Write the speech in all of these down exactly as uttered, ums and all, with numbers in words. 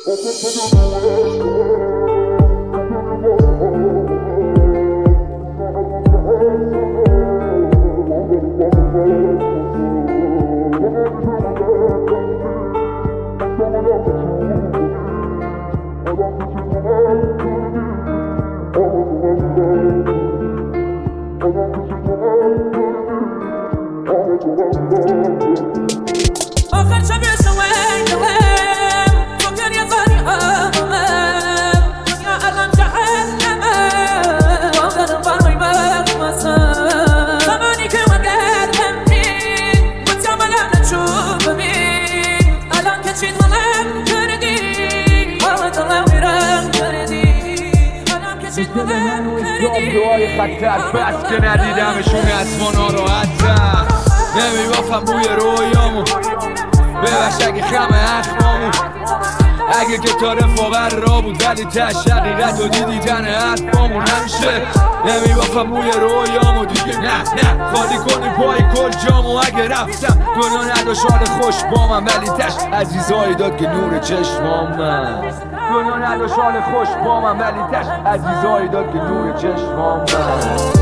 دعای خطر بس که ندیدمشون از ما ناراحتم نمیبافم بوی رویامو ببخش اگه خم اخمامو اگه که تا رفاقت را بود ولی تش حقیقت و دیدی تن حرفامون همیشه نمیبافم بوی رویامو دیگه نه نه خالی کنی پای کل جامو اگه رفتم دنیا نداشت حال خوش با من ولی تش عزیزایی داد که نور چشمام من دنیا نداشت حال خوش با من ولی تش عزیزایی داد که نور چشمام من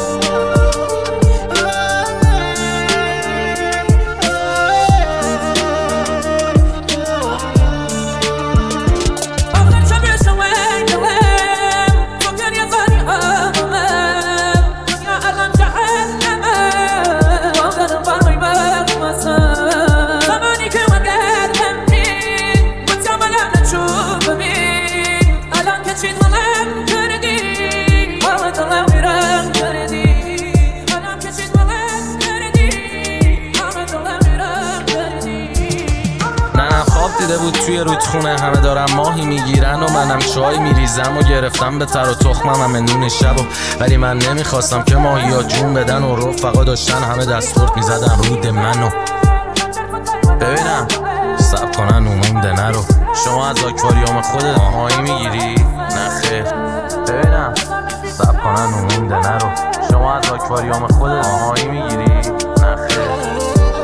دیده بود توی رودخونه همه دارن ماهی میگیرن و منم چای میریزم و گرفتم به تر و تخمم همه نون شب و ولی من نمیخواستم که ماهی ها جون بدن و رفقا داشتن همه دستورد میزدن رود منو ببینم سب کنن اومونده نرو شما از آکواریوم خودت ماهی میگیری؟ نه خیر ببینم سب کنن اومونده نرو شما از آکواریوم خودت ماهی میگیری؟ نه خیر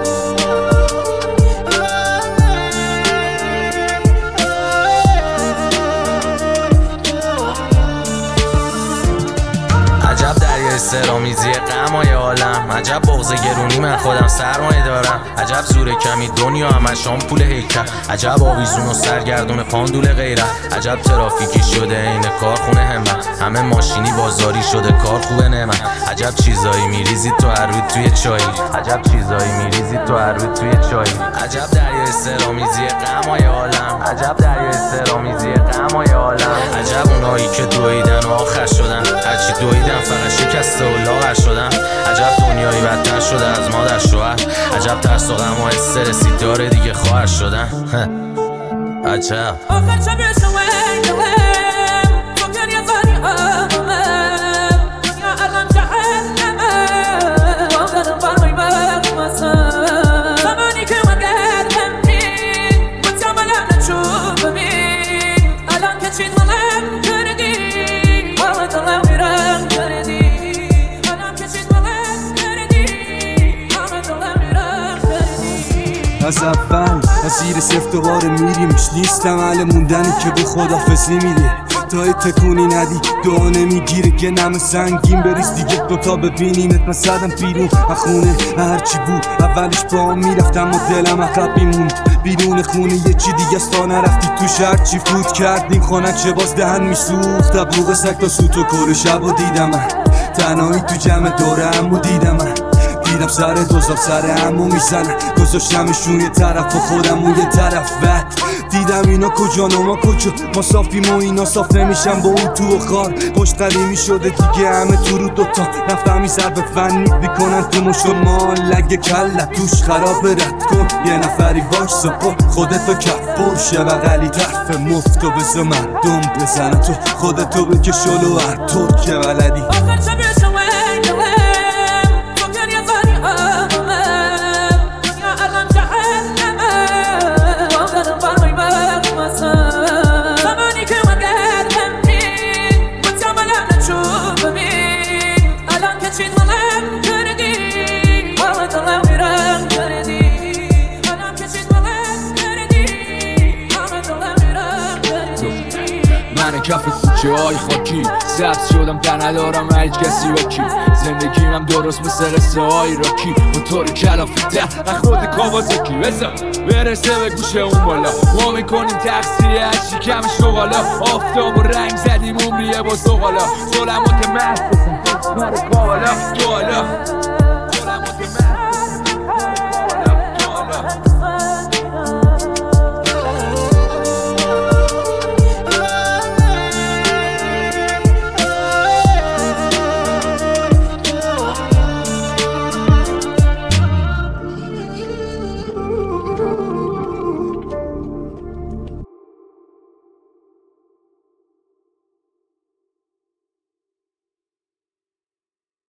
عجب دریای سرامیزی غمای عالم عجب بغض گرونی من خودم سرمایه دارم عجب زور کمی دنیا همش آمپول هیکل عجب آویزون و سرگردون پاندول غیرت عجب ترافیکی شده این کارخونه همت همه ماشینی بازاری شده کار خوبه نعمت عجب چیزایی میریزی تو هر روز توی چایی عجب چیزایی میریزی تو هر روز توی چایی عجب دریای سرامیزی غمای عالم عجب دریای سرامیزی غمای عالم عجب اونایی که دویدن و آخر شدن هرچی دویدن فقط شکسته و لاغر شدن عجب دنیایی بدتر شده از مادر شوهر عجب ترس و غم و استرسی داره دیگه خواهر شدن عجب از اول از زیر سفتوار میریمش نیستم اهل موندنی که به خدافظی میده تا تکونی ندی دعا نمیگیره که نم سنگین بریز دیگه دوتا ببینیمت من زدم بیرون خونه هرچی بود اولش با هم میرفتم و دلم عقب میموند بیرون خونه یه چی دیگه است تا نرفتی تو شهر چی فوت کردیم خانه چه باز دهن میسوخت تبلوغ سگ تا سوت و کور شب و دیدم من تنهایی تو جمع دوره همو دیدم من دیدم سر دوزاب سر همو میزنن گذاشتمشون یه طرف و خودم اون یه طرف بد دیدم اینا کجا نما کجا ما صافیم و اینا صاف نمیشن با اون تو و خار پشت قدیمی شده دیگه همه تو رو دوتا رفتم این سر به فنی بیکنن تو مشو ما لگه کلت توش خراب رد کن یه نفری وایسا با خودتو کف برشه بغلی طرف مفتو بزا مردم بزنن تو خودتو بکش جلو هر طور که بلدی من کف کوچه های خاکی سبز شدم در ندارم هیچ کسی با کی زندگیم هم درست مثل قصه های راکی موتور کلافی ده خود کاوازاکی بزن برسه به گوشه اون بالا ما میکنیم تقصیری از شکم شغالا آفتاب و رنگ زدیم عمریه با زغالا ظلمات محض بسن من کالا جوالا